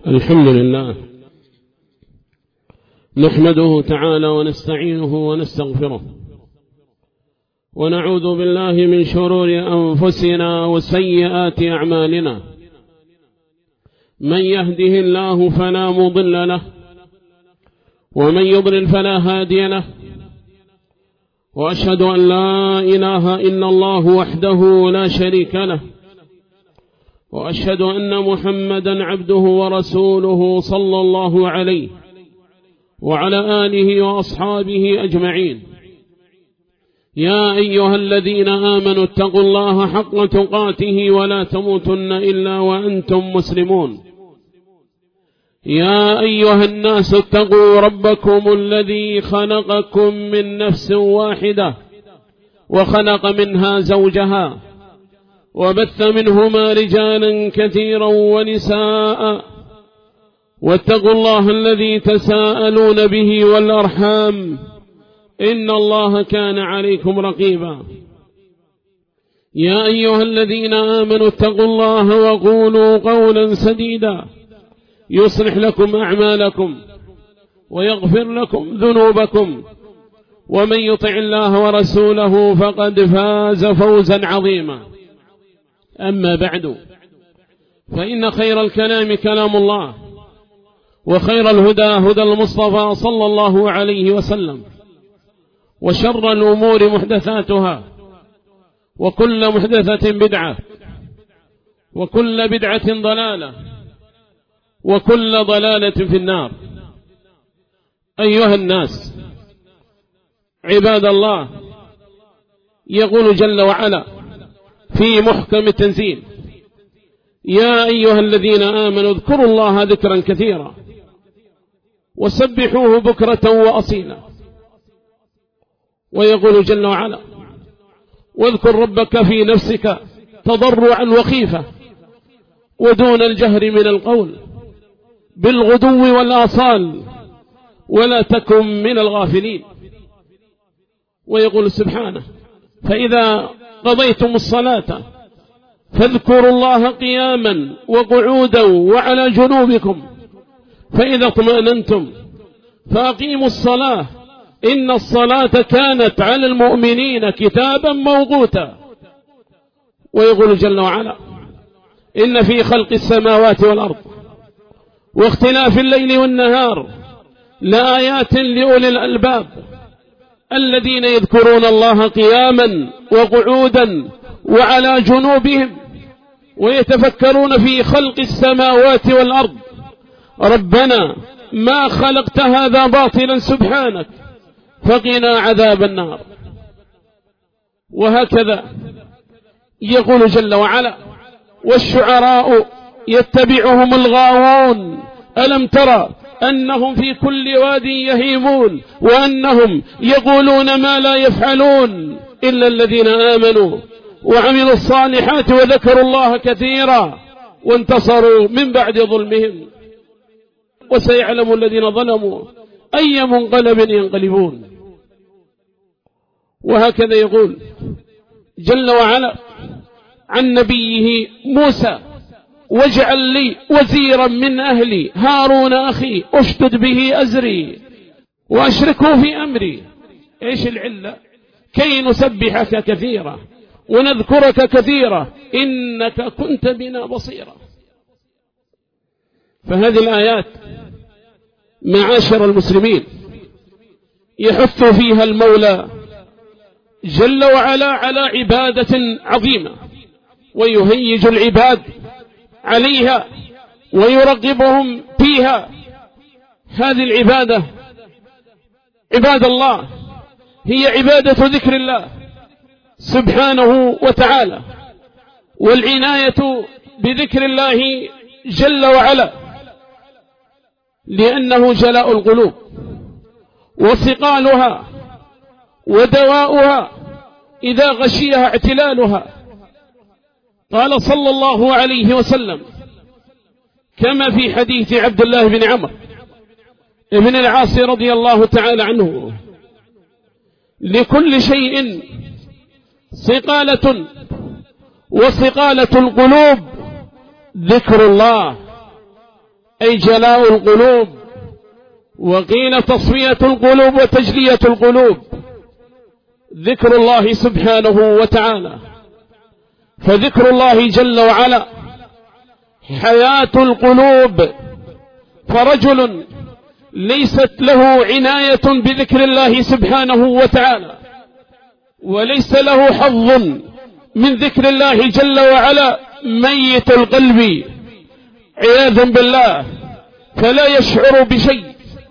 الحمد لله نحمده تعالى ونستعينه ونستغفره ونعوذ بالله من شرور أنفسنا وسيئات أعمالنا. من يهده الله فلا مضل له ومن يضلل فلا هادي له، وأشهد أن لا إله إلا الله وحده لا شريك له، وأشهد أن محمدا عبده ورسوله صلى الله عليه وعلى آله وأصحابه أجمعين. يا أيها الذين آمنوا اتقوا الله حق تقاته ولا تموتن إلا وأنتم مسلمون. يا أيها الناس اتقوا ربكم الذي خلقكم من نفس واحدة وخلق منها زوجها وبث منهما رجالا كثيرا ونساء، واتقوا الله الذي تساءلون به والأرحام إن الله كان عليكم رقيبا. يا أيها الذين آمنوا اتقوا الله وقولوا قولا سديدا يصلح لكم أعمالكم ويغفر لكم ذنوبكم، ومن يطع الله ورسوله فقد فاز فوزا عظيما. أما بعد، فإن خير الكلام كلام الله، وخير الهدى هدى المصطفى صلى الله عليه وسلم، وشر الأمور محدثاتها، وكل محدثة بدعة، وكل بدعة ضلالة، وكل ضلالة في النار. أيها الناس عباد الله، يقول جل وعلا في محكم التنزيل: يا أيها الذين آمنوا اذكروا الله ذكرا كثيرا وسبحوه بكرة وأصيلا. ويقول جل وعلا: واذكر ربك في نفسك تضرعا وخيفة ودون الجهر من القول بالغدو والآصال ولا تكن من الغافلين. ويقول سبحانه: فإذا قضيتم الصلاة فاذكروا الله قياما وقعودا وعلى جنوبكم فإذا اطمأننتم فأقيموا الصلاة إن الصلاة كانت على المؤمنين كتابا موقوتا. ويقول جل وعلا: إن في خلق السماوات والأرض واختلاف الليل والنهار لآيات لأولي الألباب الذين يذكرون الله قياما وقعودا وعلى جنوبهم ويتفكرون في خلق السماوات والأرض ربنا ما خلقت هذا باطلا سبحانك فقنا عذاب النار. وهكذا يقول جل وعلا: والشعراء يتبعهم الغاوون ألم ترى أنهم في كل واد يهيمون وأنهم يقولون ما لا يفعلون إلا الذين آمنوا وعملوا الصالحات وذكروا الله كثيرا وانتصروا من بعد ظلمهم وسيعلم الذين ظلموا أي منقلب ينقلبون. وهكذا يقول جل وعلا عن نبيه موسى: واجعل لي وزيرا من أهلي هارون أخي أشدد به أزري وأشركه في أمري. إيش العلة؟ كي نسبحك كثيرا ونذكرك كثيرا إنك كنت بنا بصيرا. فهذه الآيات معاشر المسلمين يحث فيها المولى جل وعلا على عبادة عظيمة ويهيج العباد عليها ويرغبهم فيها. هذه العبادة عباد الله هي عبادة ذكر الله سبحانه وتعالى والعناية بذكر الله جل وعلا، لأنه جلاء القلوب وثقالها ودواؤها إذا غشيها اعتلالها. قال صلى الله عليه وسلم كما في حديث عبد الله بن عمرو بن العاص رضي الله تعالى عنه: لكل شيء صقالة وصقالة القلوب ذكر الله أي جلاء القلوب، وقيل تصفية القلوب وتجلية القلوب، ذكر الله سبحانه وتعالى. فذكر الله جل وعلا حياة القلوب، فرجل ليست له عناية بذكر الله سبحانه وتعالى وليس له حظ من ذكر الله جل وعلا ميت القلب عياذا بالله، فلا يشعر بشيء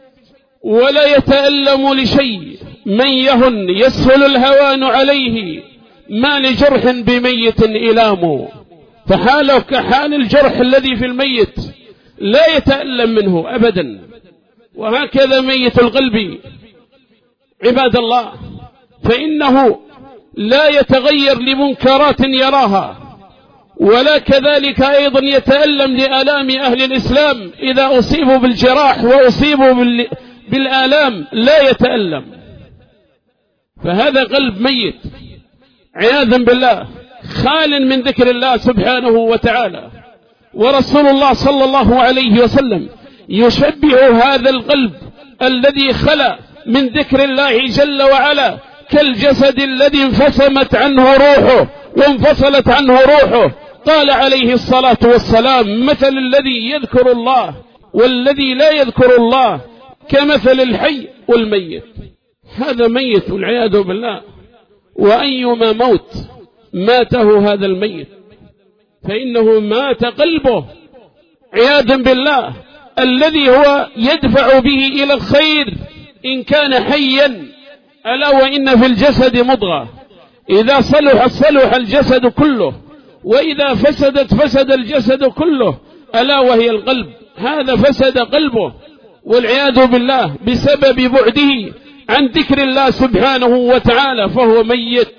ولا يتألم لشيء، من يهن يسهل الهوان عليه، ما لجرح بميت إلام، فحاله كحال الجرح الذي في الميت لا يتألم منه أبدا. وهكذا ميت القلب عباد الله، فإنه لا يتغير لمنكرات يراها، ولا كذلك أيضا يتألم لآلام أهل الإسلام إذا أصيبوا بالجراح وأصيبوا بالآلام لا يتألم، فهذا قلب ميت عياذا بالله، خال من ذكر الله سبحانه وتعالى. ورسول الله صلى الله عليه وسلم يشبه هذا القلب الذي خلا من ذكر الله جل وعلا كالجسد الذي انفصمت عنه روحه وانفصلت عنه روحه. قال عليه الصلاة والسلام: مثل الذي يذكر الله والذي لا يذكر الله كمثل الحي والميت. هذا ميت والعياذ بالله، وأيما موت ماته هذا الميت فإنه مات قلبه عياذا بالله، الذي هو يدفع به إلى الخير إن كان حيا. ألا وإن في الجسد مضغة إذا صلحت صلح الجسد كله، وإذا فسدت فسد الجسد كله، ألا وهي القلب. هذا فسد قلبه والعياذ بالله بسبب بعده عن ذكر الله سبحانه وتعالى، فهو ميت.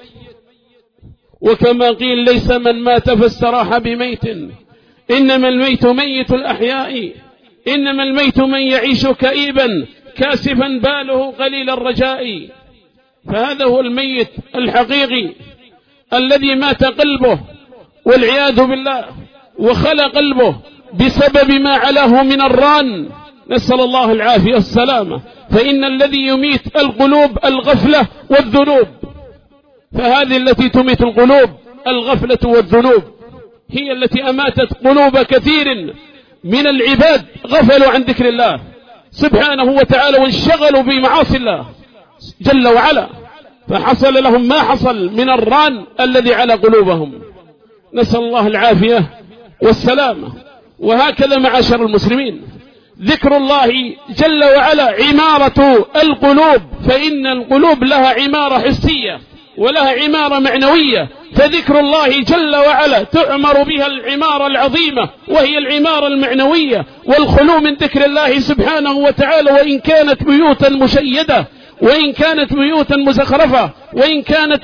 وكما قيل: ليس من مات فاستراح بميت، إنما الميت ميت الأحياء، إنما الميت من يعيش كئيبا كاسفا باله قليل الرجاء. فهذا هو الميت الحقيقي الذي مات قلبه والعياذ بالله، وخلى قلبه بسبب ما علاه من الران، نسأل الله العافية والسلامة. فإن الذي يميت القلوب الغفلة والذنوب، فهذه التي تميت القلوب الغفلة والذنوب، هي التي أماتت قلوب كثير من العباد، غفلوا عن ذكر الله سبحانه وتعالى وانشغلوا بمعاصي الله جل وعلا، فحصل لهم ما حصل من الران الذي على قلوبهم، نسأل الله العافية والسلامة. وهكذا معاشر المسلمين، ذكر الله جل وعلا عمارة القلوب، فإن القلوب لها عمارة حسية ولها عمارة معنوية، فذكر الله جل وعلا تعمر بها العمارة العظيمة وهي العمارة المعنوية، والخلو من ذكر الله سبحانه وتعالى، وإن كانت بيوتا مشيدة، وإن كانت بيوتا مزخرفة، وإن كانت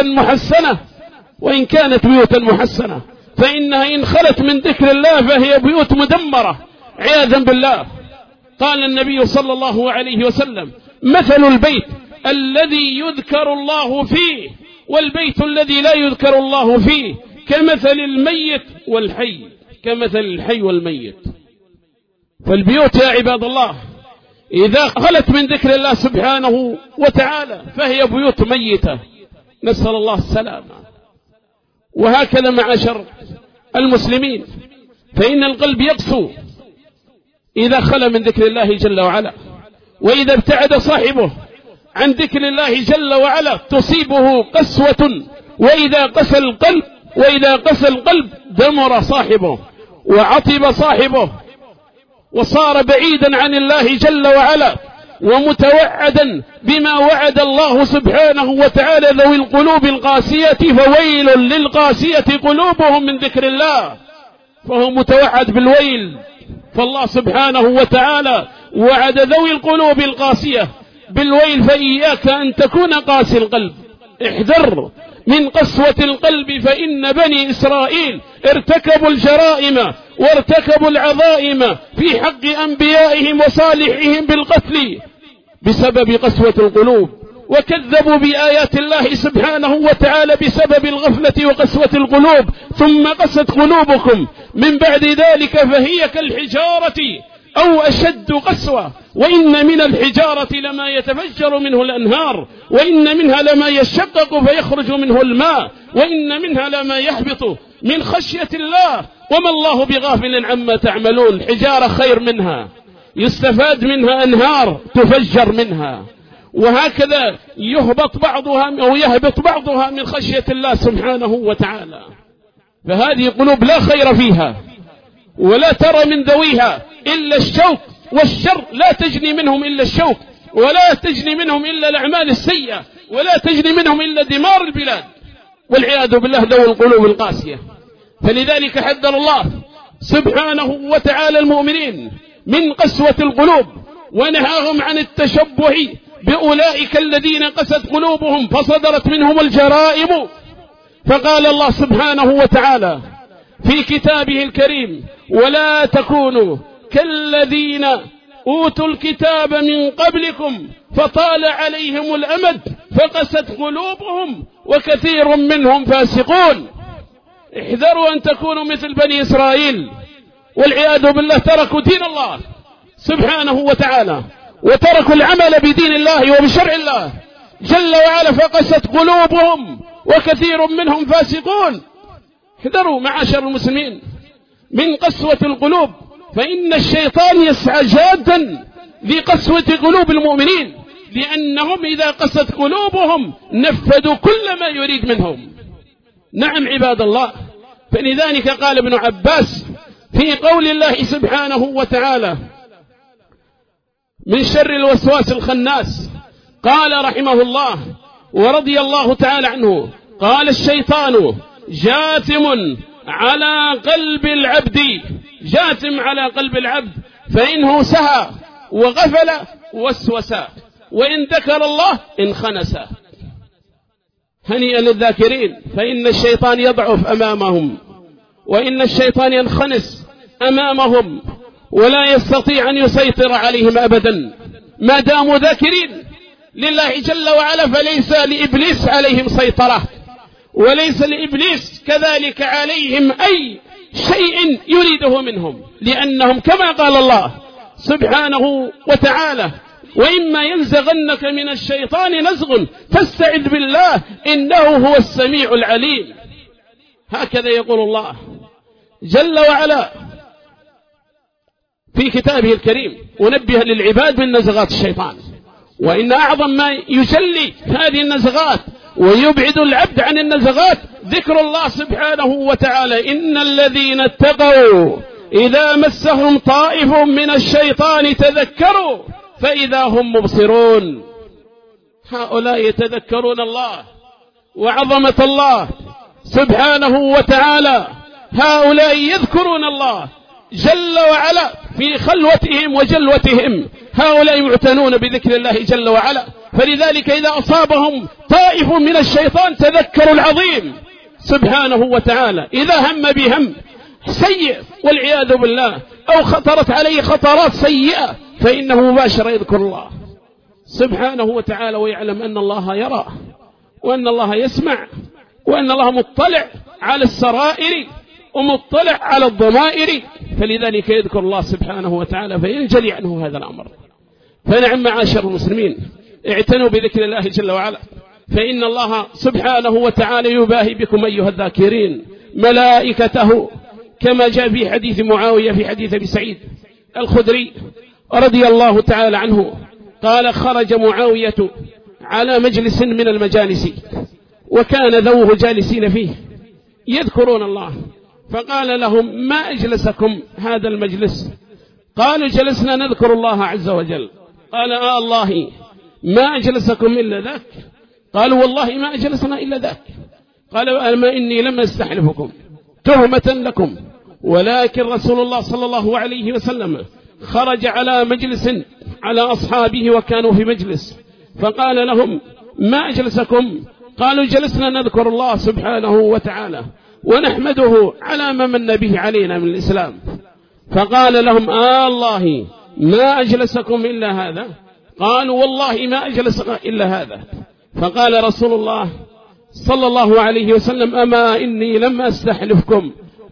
بيوتا محسنة، فإنها إن خلت من ذكر الله فهي بيوت مدمرة عياذا بالله. قال النبي صلى الله عليه وسلم: مثل البيت الذي يذكر الله فيه والبيت الذي لا يذكر الله فيه كمثل الميت والحي، كمثل الحي والميت. فالبيوت يا عباد الله إذا خلت من ذكر الله سبحانه وتعالى فهي بيوت ميتة، نسأل الله السلامة. وهكذا معاشر المسلمين، فإن القلب يقسو إذا خلى من ذكر الله جل وعلا، وإذا ابتعد صاحبه عن ذكر الله جل وعلا تصيبه قسوة، وإذا قسى القلب دمر صاحبه وعطب صاحبه، وصار بعيدا عن الله جل وعلا ومتوعدا بما وعد الله سبحانه وتعالى: ذوي القلوب القاسية فويل للقاسية قلوبهم من ذكر الله. فهو متوعد بالويل، فالله سبحانه وتعالى وعد ذوي القلوب القاسية بالويل، فإياك أن تكون قاسي القلب، احذر من قسوة القلب، فإن بني إسرائيل ارتكبوا الجرائم وارتكبوا العظائم في حق أنبيائهم وصالحهم بالقتل بسبب قسوة القلوب، وكذبوا بآيات الله سبحانه وتعالى بسبب الغفلة وقسوة القلوب. ثم قست قلوبكم من بعد ذلك فهي كالحجارة أو أشد قسوة. وإن من الحجارة لما يتفجر منه الأنهار، وإن منها لما يشقق فيخرج منه الماء، وإن منها لما يهبط من خشية الله وما الله بغافل عما تعملون. حجارة خير منها، يستفاد منها أنهار تفجر منها، وهكذا يهبط بعضها أو يهبط بعضها من خشية الله سبحانه وتعالى. فهذه قلوب لا خير فيها ولا ترى من ذويها إلا الشوك، والشر لا تجني منهم إلا الشوك، ولا تجني منهم إلا الأعمال السيئة، ولا تجني منهم إلا دمار البلاد والعياذ بالله ذوي القلوب القاسية. فلذلك حذر الله سبحانه وتعالى المؤمنين من قسوة القلوب، ونهاهم عن التشبه بأولئك الذين قست قلوبهم فصدرت منهم الجرائم. فقال الله سبحانه وتعالى في كتابه الكريم: ولا تكونوا كالذين أوتوا الكتاب من قبلكم فطال عليهم الأمد فقست قلوبهم وكثير منهم فاسقون. احذروا أن تكونوا مثل بني إسرائيل والعياذ بالله، تركوا دين الله سبحانه وتعالى وتركوا العمل بدين الله وبشرع الله جل وعلا فقست قلوبهم وكثير منهم فاسقون. احذروا معاشر المسلمين من قسوة القلوب، فإن الشيطان يسعى جادا لقسوة قلوب المؤمنين، لأنهم إذا قست قلوبهم نفذوا كل ما يريد منهم. نعم عباد الله. فلذلك قال ابن عباس في قول الله سبحانه وتعالى: من شر الوسواس الخناس، قال رحمه الله ورضي الله تعالى عنه: قال الشيطان جاثم على قلب العبد، جاثم على قلب العبد، فإنه سهى وغفل وسوس، وإن ذكر الله انخنس. هنيئا للذاكرين، فإن الشيطان يضعف أمامهم، وإن الشيطان ينخنس أمامهم ولا يستطيع أن يسيطر عليهم أبدا ما داموا ذاكرين لله جل وعلا. فليس لإبليس عليهم سيطرة، وليس لإبليس كذلك عليهم أي شيء يريده منهم، لأنهم كما قال الله سبحانه وتعالى: وإما ينزغنك من الشيطان نزغ فاستعذ بالله إنه هو السميع العليم. هكذا يقول الله جل وعلا في كتابه الكريم ونبه للعباد من نزغات الشيطان. وإن أعظم ما يجلي هذه النزغات ويبعد العبد عن النزغات ذكر الله سبحانه وتعالى: إن الذين اتقوا إذا مسهم طائف من الشيطان تذكروا فإذا هم مبصرون. هؤلاء يتذكرون الله وعظمة الله سبحانه وتعالى، هؤلاء يذكرون الله جل وعلا في خلوتهم وجلوتهم، هؤلاء معتنون بذكر الله جل وعلا. فلذلك إذا أصابهم طائف من الشيطان تذكروا العظيم سبحانه وتعالى. إذا هم بهم سيء والعياذ بالله أو خطرت عليه خطرات سيئة فإنه مباشرة يذكر الله سبحانه وتعالى، ويعلم أن الله يرى وأن الله يسمع وأن الله مطلع على السرائر ومطلع على الضمائر. فلذلك يذكر الله سبحانه وتعالى فينجلي عنه هذا الأمر. فنعم معاشر المسلمين، اعتنوا بذكر الله جل وعلا، فإن الله سبحانه وتعالى يباهي بكم أيها الذاكرين ملائكته، كما جاء في حديث معاوية في حديث أبي سعيد الخدري رضي الله تعالى عنه قال: خرج معاوية على مجلس من المجالس وكان ذوه جالسين فيه يذكرون الله، فقال لهم: ما أجلسكم هذا المجلس؟ قالوا: جلسنا نذكر الله عز وجل. قال: الله ما أجلسكم إلا ذاك؟ قالوا: والله ما أجلسنا إلا ذاك. قال: أما إني لم أستحلفكم تهمة لكم، ولكن رسول الله صلى الله عليه وسلم خرج على مجلس على أصحابه وكانوا في مجلس، فقال لهم: ما أجلسكم؟ قالوا: جلسنا نذكر الله سبحانه وتعالى ونحمده على ما من به علينا من الإسلام. فقال لهم: الله ما أجلسكم إلا هذا؟ قالوا: والله ما أجلسنا إلا هذا. فقال رسول الله صلى الله عليه وسلم: أما إني لم أستحلفكم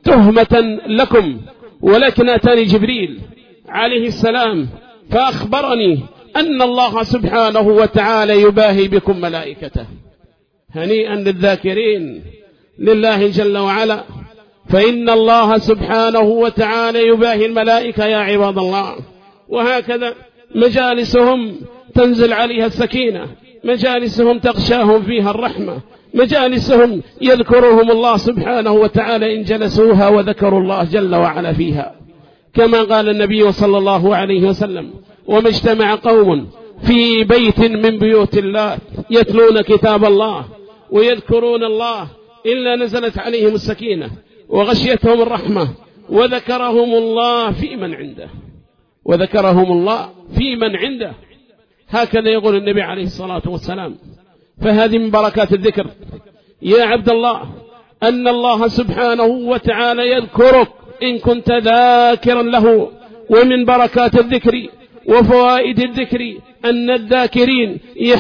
تهمة لكم، ولكن أتاني جبريل عليه السلام فأخبرني أن الله سبحانه وتعالى يباهي بكم ملائكته. هنيئا للذاكرين لله جل وعلا، فإن الله سبحانه وتعالى يباهي الملائكة يا عباد الله. وهكذا مجالسهم تنزل عليها السكينة، مجالسهم تغشاهم فيها الرحمة، مجالسهم يذكرهم الله سبحانه وتعالى إن جلسوها وذكروا الله جل وعلا فيها، كما قال النبي صلى الله عليه وسلم: وما اجتمع قوم في بيت من بيوت الله يتلون كتاب الله ويذكرون الله إلا نزلت عليهم السكينة وغشيتهم الرحمة وذكرهم الله في من عنده، وذكرهم الله في من عنده. هكذا يقول النبي عليه الصلاة والسلام. فهذه من بركات الذكر يا عبد الله، أن الله سبحانه وتعالى يذكرك إن كنت ذاكرا له. ومن بركات الذكر وفوائد الذكر أن الذاكرين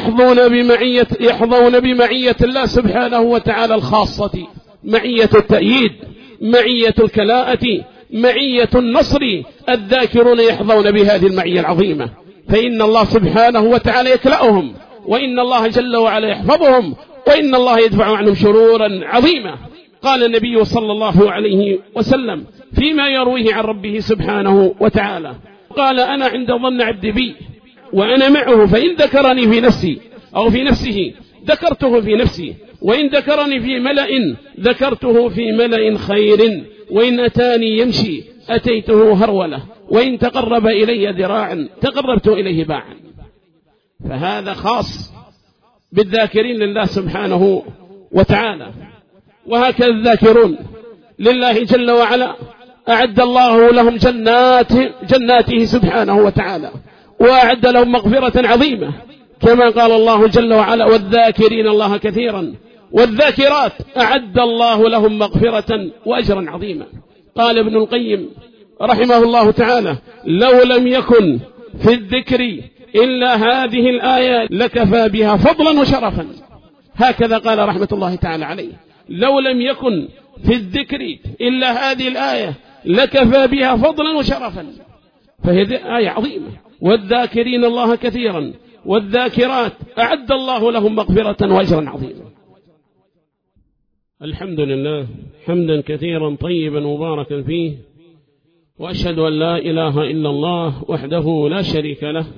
يحظون بمعية الله سبحانه وتعالى الخاصة، معية التأييد، معية الكلاءة، معية النصر. الذاكرون يحظون بهذه المعية العظيمة، فإن الله سبحانه وتعالى يكلأهم، وإن الله جل وعلا يحفظهم، وإن الله يدفع عنهم شرورا عظيمة. قال النبي صلى الله عليه وسلم فيما يرويه عن ربه سبحانه وتعالى، قال: أنا عند ظن عبدي بي وأنا معه، فإن ذكرني في نفسي أو في نفسه ذكرته في نفسي، وإن ذكرني في ملأ ذكرته في ملأ خير، وإن أتاني يمشي أتيته هرولة، وإن تقرب إلي ذراعا تقربت إليه باعا. فهذا خاص بالذاكرين لله سبحانه وتعالى. وهكذا الذاكرون لله جل وعلا أعد الله لهم جناته سبحانه وتعالى، وأعد لهم مغفرة عظيمة، كما قال الله جل وعلا: والذاكرين الله كثيرا والذاكرات أعد الله لهم مغفرة وأجرا عظيما. قال ابن القيم رحمه الله تعالى: لو لم يكن في الذكر إلا هذه الآية لكفى بها فضلا وشرفا. هكذا قال رحمة الله تعالى عليه: لو لم يكن في الذكر إلا هذه الآية لكفى بها فضلا وشرفا. فهذه آية عظيمة. والذاكرين الله كثيرا والذاكرات أعد الله لهم مغفرة وأجرا عظيما. الحمد لله حمدا كثيرا طيبا مباركا فيه، وأشهد أن لا إله إلا الله وحده لا شريك له،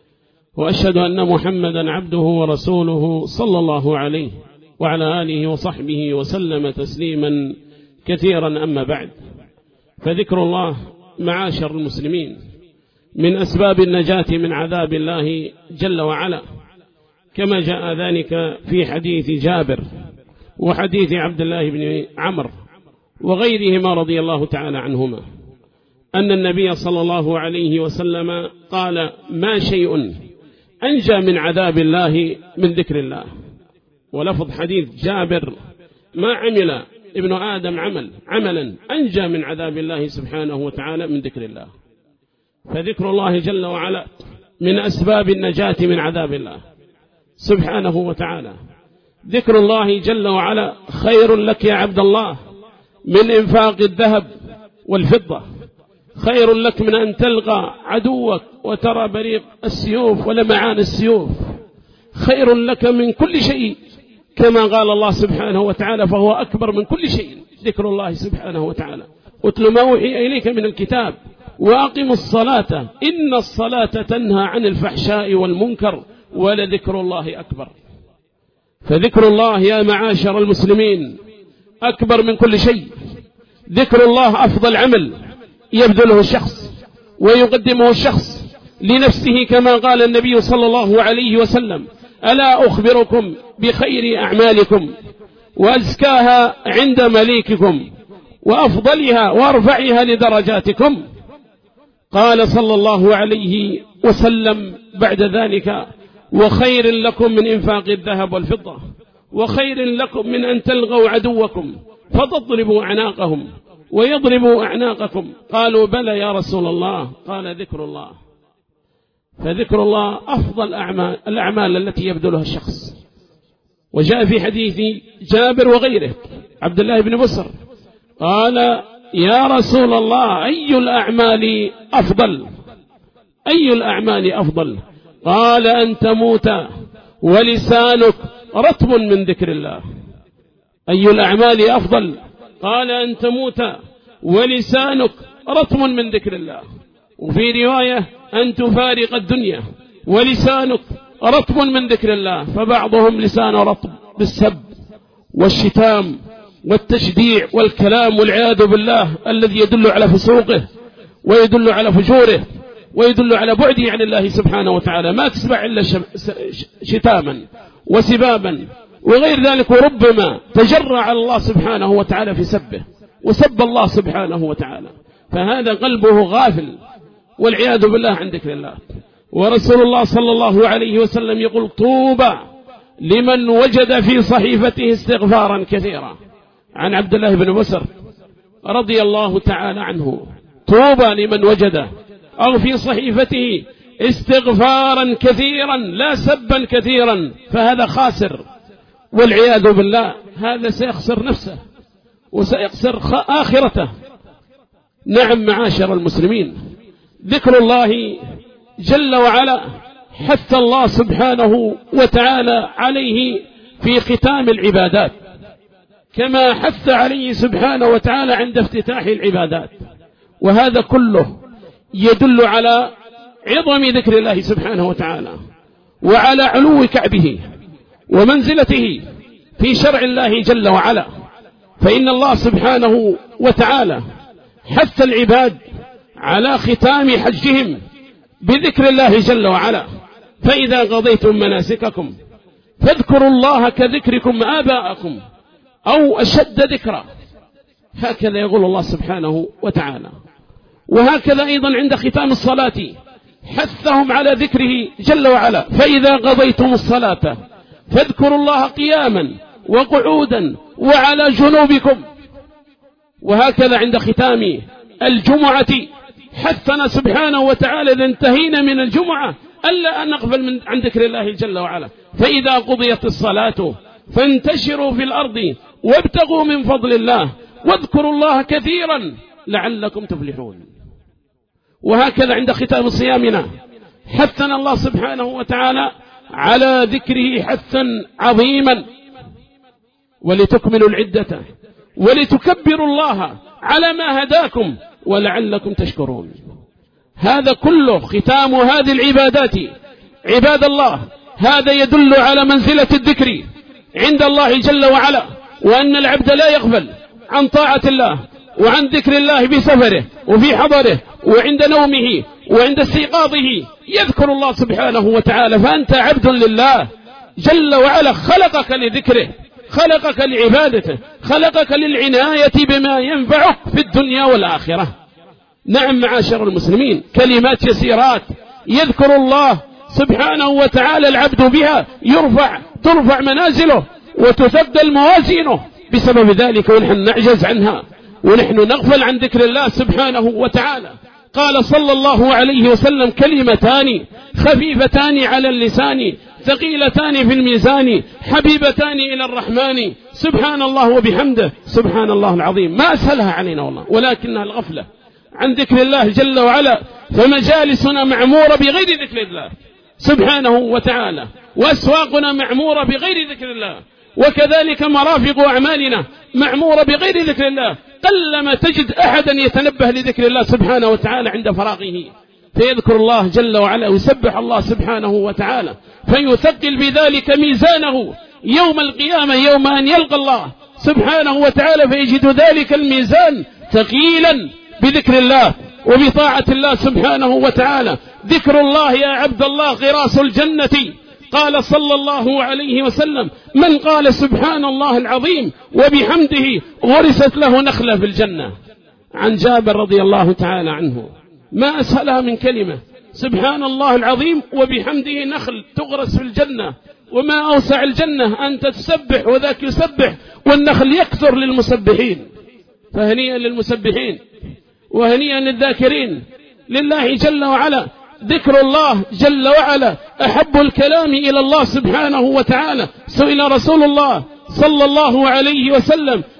وأشهد أن محمدا عبده ورسوله صلى الله عليه وعلى آله وصحبه وسلم تسليما كثيرا. أما بعد، فذكر الله معاشر المسلمين من أسباب النجاة من عذاب الله جل وعلا، كما جاء ذلك في حديث جابر وحديث عبد الله بن عمرو وغيرهما رضي الله تعالى عنهما، أن النبي صلى الله عليه وسلم قال: ما شيء أنجى من عذاب الله من ذكر الله. ولفظ حديث جابر: ما عمل ابن آدم عملا أنجى من عذاب الله سبحانه وتعالى من ذكر الله. فذكر الله جل وعلا من أسباب النجاة من عذاب الله سبحانه وتعالى. ذكر الله جل وعلا خير لك يا عبد الله من إنفاق الذهب والفضة، خير لك من أن تلقى عدوك وترى بريق السيوف ولمعان السيوف، خير لك من كل شيء، كما قال الله سبحانه وتعالى: فهو أكبر من كل شيء ذكر الله سبحانه وتعالى. اتل ما أوحي إليك من الكتاب وأقم الصلاة إن الصلاة تنهى عن الفحشاء والمنكر ولذكر الله أكبر. فذكر الله يا معاشر المسلمين أكبر من كل شيء. ذكر الله أفضل عمل يبذله الشخص ويقدمه الشخص لنفسه، كما قال النبي صلى الله عليه وسلم: ألا أخبركم بخير أعمالكم وأزكاها عند مليككم وأفضلها وأرفعها لدرجاتكم؟ قال صلى الله عليه وسلم بعد ذلك: وخير لكم من إنفاق الذهب والفضة، وخير لكم من أن تلغوا عدوكم فتضربوا أعناقهم ويضربوا أعناقكم. قالوا: بلى يا رسول الله. قال: ذكر الله. فذكر الله أفضل الأعمال التي يبذلها الشخص. وجاء في حديث جابر وغيره عبد الله بن بصر قال: يا رسول الله أي الأعمال أفضل؟ أي الأعمال أفضل؟ قال أن تموت ولسانك رطب من ذكر الله. أي الأعمال أفضل؟ قال أن تموت ولسانك رطب من ذكر الله. وفي رواية أن تفارق الدنيا ولسانك رطب من ذكر الله. فبعضهم لسانه رطب بالسب والشتام والتشديع والكلام والعياذ بالله، الذي يدل على فسوقه ويدل على فجوره ويدل على بعده عن الله سبحانه وتعالى. ما تسمع إلا شتاما وسبابا وغير ذلك، وربما تجرع على الله سبحانه وتعالى في سبه وسب الله سبحانه وتعالى. فهذا قلبه غافل والعياذ بالله عن ذكر الله. ورسول الله صلى الله عليه وسلم يقول: طوبى لمن وجد في صحيفته استغفارا كثيرا. عن عبد الله بن بسر رضي الله تعالى عنه: طوبى لمن وجد أو في صحيفته استغفارا كثيرا لا سبا كثيرا، فهذا خاسر والعياذ بالله. هذا سيخسر نفسه وسيخسر آخرته. نعم معاشر المسلمين، ذكر الله جل وعلا حث الله سبحانه وتعالى عليه في ختام العبادات، كما حث عليه سبحانه وتعالى عند افتتاح العبادات. وهذا كله يدل على عظم ذكر الله سبحانه وتعالى وعلى علو كعبه ومنزلته في شرع الله جل وعلا. فإن الله سبحانه وتعالى حث العباد على ختام حجهم بذكر الله جل وعلا: فإذا قضيتم مناسككم فاذكروا الله كذكركم آباءكم أو أشد ذكرا. هكذا يقول الله سبحانه وتعالى. وهكذا أيضا عند ختام الصلاة حثهم على ذكره جل وعلا: فإذا قضيتم الصلاة فاذكروا الله قياما وقعودا وعلى جنوبكم. وهكذا عند ختام الجمعة حثنا سبحانه وتعالى إذا انتهينا من الجمعة ألا أن نغفل عن ذكر الله جل وعلا: فإذا قضيت الصلاة فانتشروا في الأرض وابتغوا من فضل الله واذكروا الله كثيرا لعلكم تفلحون. وهكذا عند ختام صيامنا حثنا الله سبحانه وتعالى على ذكره حثا عظيما: ولتكملوا العدة ولتكبروا الله على ما هداكم ولعلكم تشكرون. هذا كله ختام هذه العبادات عباد الله. هذا يدل على منزلة الذكر عند الله جل وعلا، وأن العبد لا يغفل عن طاعة الله وعن ذكر الله بسفره وفي حضره وعند نومه وعند استيقاظه يذكر الله سبحانه وتعالى. فأنت عبد لله جل وعلا، خلقك لذكره، خلقك لعبادته، خلقك للعناية بما ينفعك في الدنيا والآخرة. نعم معاشر المسلمين، كلمات يسيرات يذكر الله سبحانه وتعالى العبد بها ترفع منازله وتثقل موازينه بسبب ذلك، ونحن نعجز عنها ونحن نغفل عن ذكر الله سبحانه وتعالى. قال صلى الله عليه وسلم: كلمتان خفيفتان على اللسان ثقيلتان في الميزان حبيبتان إلى الرحمن سبحان الله وبحمده سبحان الله العظيم. ما أسهلها علينا والله، ولكنها الغفلة عن ذكر الله جل وعلا. فمجالسنا معمورة بغير ذكر الله سبحانه وتعالى، وأسواقنا معمورة بغير ذكر الله، وكذلك مرافق أعمالنا معمورة بغير ذكر الله. قلما تجد أحدا يتنبه لذكر الله سبحانه وتعالى عند فراغه فيذكر الله جل وعلا ويسبح الله سبحانه وتعالى، فيثقل بذلك ميزانه يوم القيامة، يوم أن يلقى الله سبحانه وتعالى فيجد ذلك الميزان ثقيلا بذكر الله وبطاعة الله سبحانه وتعالى. ذكر الله يا عبد الله غراس الجنة. قال صلى الله عليه وسلم: من قال سبحان الله العظيم وبحمده غرست له نخلة في الجنة. عن جابر رضي الله تعالى عنه: ما أسهلها من كلمة سبحان الله العظيم وبحمده نخل تغرس في الجنة، وما أوسع الجنة أنت تسبح وذاك يسبح والنخل يكثر للمسبحين. فهنيئا للمسبحين وهنيئا للذاكرين لله جل وعلا. ذكر الله جل وعلا أحب الكلام إلى الله سبحانه وتعالى. سئل رسول الله صلى الله عليه وسلم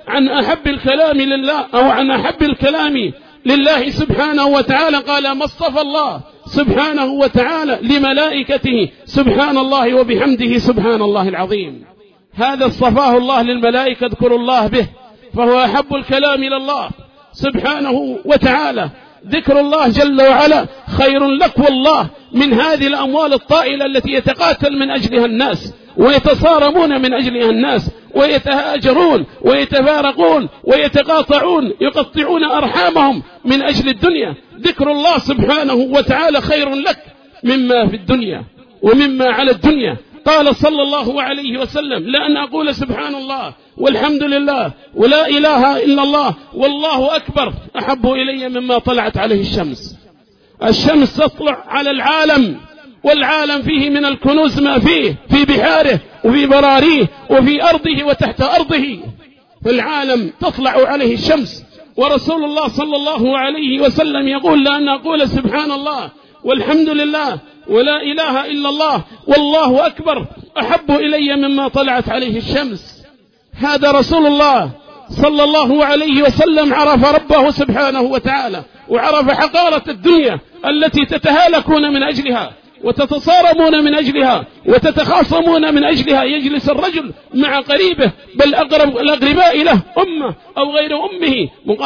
عن أحب الكلام لله أو عن أحب الكلام لله سبحانه وتعالى قال ما اصطفى الله سبحانه وتعالى لملائكته سبحان الله وبحمده سبحان الله العظيم. هذا اصطفاه الله للملائكة اذكروا الله به، فهو أحب الكلام إلى الله سبحانه وتعالى. ذكر الله جل وعلا خير لك والله من هذه الأموال الطائلة التي يتقاتل من أجلها الناس ويتصارمون من أجلها الناس ويتهاجرون ويتفارقون ويتقاطعون يقطعون أرحامهم من أجل الدنيا. ذكر الله سبحانه وتعالى خير لك مما في الدنيا ومما على الدنيا. قال صلى الله عليه وسلم لأن أقول سبحان الله والحمد لله ولا إله إلا الله والله أكبر أحب إلي مما طلعت عليه الشمس. الشمس تطلع على العالم والعالم فيه من الكنوز ما فيه في بحاره وفي براريه وفي أرضه وتحت أرضه، فالعالم تطلع عليه الشمس. ورسول الله صلى الله عليه وسلم يقول لأن أقول سبحان الله والحمد لله ولا إله إلا الله والله أكبر أحب إلي مما طلعت عليه الشمس. هذا رسول الله صلى الله عليه وسلم عرف ربه سبحانه وتعالى وعرف حقارة الدنيا التي تتهالكون من أجلها وتتصارمون من أجلها وتتخاصمون من أجلها. يجلس الرجل مع قريبه بل أقرب الأقرباء له أمه أو غير أمه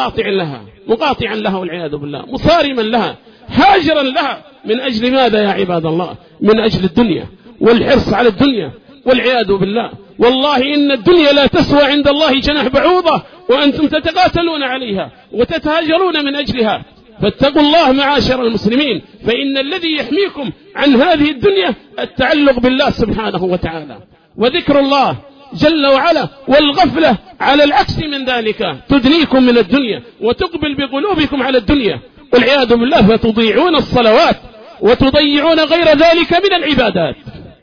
مقاطعا لها والعياذ بالله، مصارما لها، هاجرا لها. من أجل ماذا يا عباد الله؟ من أجل الدنيا والحرص على الدنيا والعياذ بالله. والله إن الدنيا لا تسوى عند الله جناح بعوضة وأنتم تتقاتلون عليها وتتهاجرون من أجلها. فاتقوا الله معاشر المسلمين، فإن الذي يحميكم عن هذه الدنيا التعلق بالله سبحانه وتعالى وذكر الله جل وعلا. والغفلة على العكس من ذلك تدنيكم من الدنيا وتقبل بقلوبكم على الدنيا والعياذ بالله، فتضيعون الصلوات وتضيعون غير ذلك من العبادات.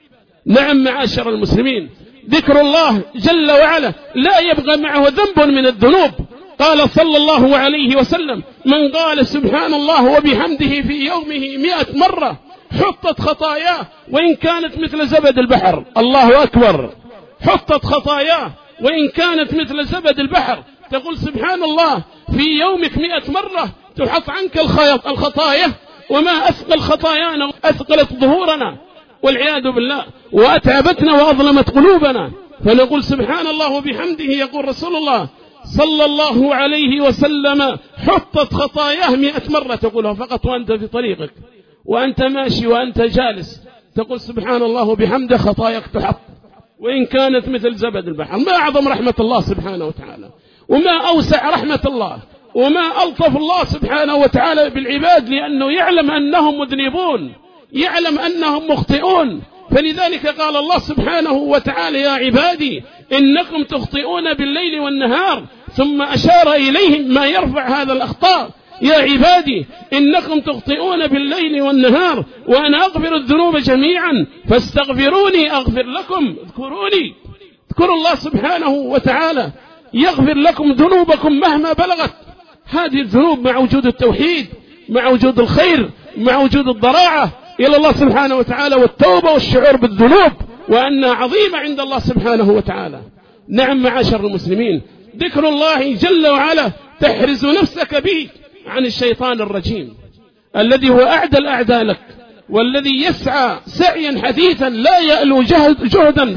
نعم معاشر المسلمين، ذكر الله جل وعلا لا يبقى معه ذنب من الذنوب. قال صلى الله عليه وسلم من قال سبحان الله وبحمده في يومه 100 مرة حطت خطاياه وإن كانت مثل زبد البحر. الله أكبر، حطت خطاياه وإن كانت مثل زبد البحر. تقول سبحان الله في يومك 100 مرة تحط عنك الخطايا، وما أثقل خطايانا أثقلت ظهورنا والعياذ بالله وأتعبتنا وأظلمت قلوبنا. فنقول سبحان الله وبحمده. يقول رسول الله صلى الله عليه وسلم حطت خطاياه 100 مرة تقولها فقط وأنت في طريقك وأنت ماشي وأنت جالس تقول سبحان الله وبحمده خطاياك تحط وإن كانت مثل زبد البحر. ما أعظم رحمة الله سبحانه وتعالى وما أوسع رحمة الله وما ألطف الله سبحانه وتعالى بالعباد، لأنه يعلم أنهم مذنبون، يعلم أنهم مخطئون. فلذلك قال الله سبحانه وتعالى يا عبادي إنكم تخطئون بالليل والنهار، ثم أشار إليهم ما يرفع هذا الأخطاء. يا عبادي إنكم تخطئون بالليل والنهار وأنا أغفر الذنوب جميعا فاستغفروني أغفر لكم. اذكروني، اذكروا الله سبحانه وتعالى يغفر لكم ذنوبكم مهما بلغت. هذه الذنوب مع وجود التوحيد، مع وجود الخير، مع وجود الضراعة إلى الله سبحانه وتعالى والتوبة والشعور بالذنوب وأنها عظيمة عند الله سبحانه وتعالى. نعم معاشر المسلمين، ذكر الله جل وعلا تحرز نفسك به عن الشيطان الرجيم الذي هو أعدى الأعداء لك والذي يسعى سعيا حثيثا لا يألو جهدا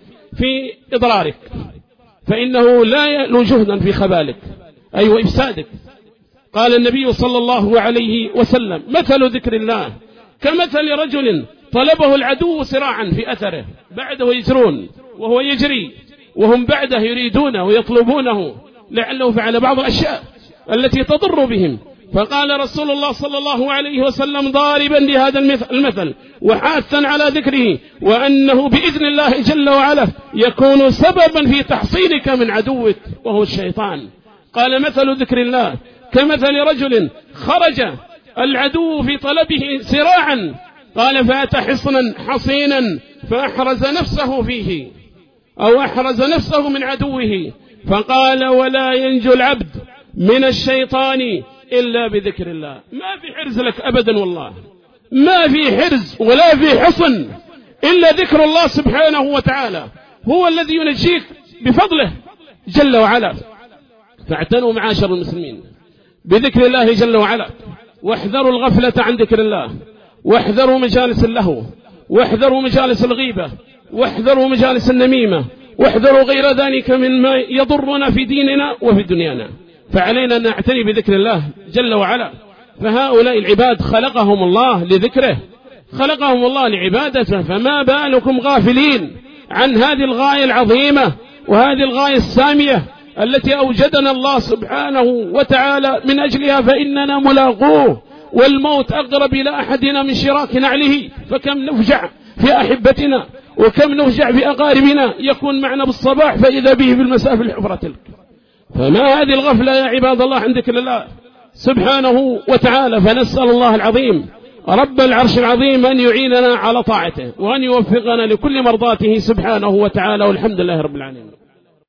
في إضرارك، فإنه لا يألو جهدا في خبالك أي وإفسادك. قال النبي صلى الله عليه وسلم مثل ذكر الله كمثل رجل طلبه العدو سراعا في أثره بعده يجرون وهو يجري وهم بعده يريدونه ويطلبونه لعله فعل بعض الأشياء التي تضر بهم. فقال رسول الله صلى الله عليه وسلم ضاربا لهذا المثل وحاثا على ذكره وأنه بإذن الله جل وعلا يكون سببا في تحصينك من عدوك وهو الشيطان. قال مثل ذكر الله كمثل رجل خرج العدو في طلبه سراعا قال فأتى حصنا حصينا فأحرز نفسه فيه أو أحرز نفسه من عدوه. فقال ولا ينجو العبد من الشيطان إلا بذكر الله. ما في حرز لك أبدا، والله ما في حرز ولا في حصن إلا ذكر الله سبحانه وتعالى، هو الذي ينجيك بفضله جل وعلا. فاعتنوا معاشر المسلمين بذكر الله جل وعلا، واحذروا الغفلة عن ذكر الله، واحذروا مجالس اللهو، واحذروا مجالس الغيبة، واحذروا مجالس النميمة، واحذروا غير ذلك مما يضرنا في ديننا وفي دنيانا. فعلينا أن نعتني بذكر الله جل وعلا. فهؤلاء العباد خلقهم الله لذكره، خلقهم الله لعبادته، فما بالكم غافلين عن هذه الغاية العظيمة وهذه الغاية السامية التي أوجدنا الله سبحانه وتعالى من أجلها، فإننا ملاقوه، والموت أقرب إلى أحدنا من شراك نعله. فكم نفجع في أحبتنا، وكم نفجع في أقاربنا، يكون معنا بالصباح فإذا به بالمساء في الحفرة تلك. فما هذه الغفلة يا عباد الله عن ذكر الله سبحانه وتعالى. فنسأل الله العظيم رب العرش العظيم أن يعيننا على طاعته، وأن يوفقنا لكل مرضاته سبحانه وتعالى، والحمد لله رب العالمين.